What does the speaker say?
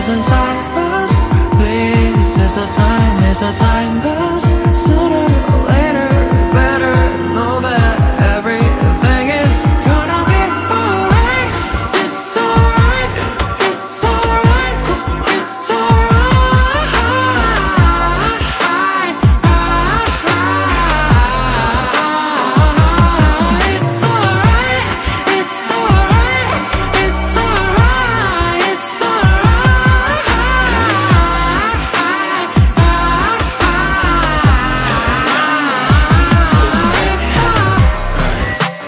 inside us. This is our time, it's our time.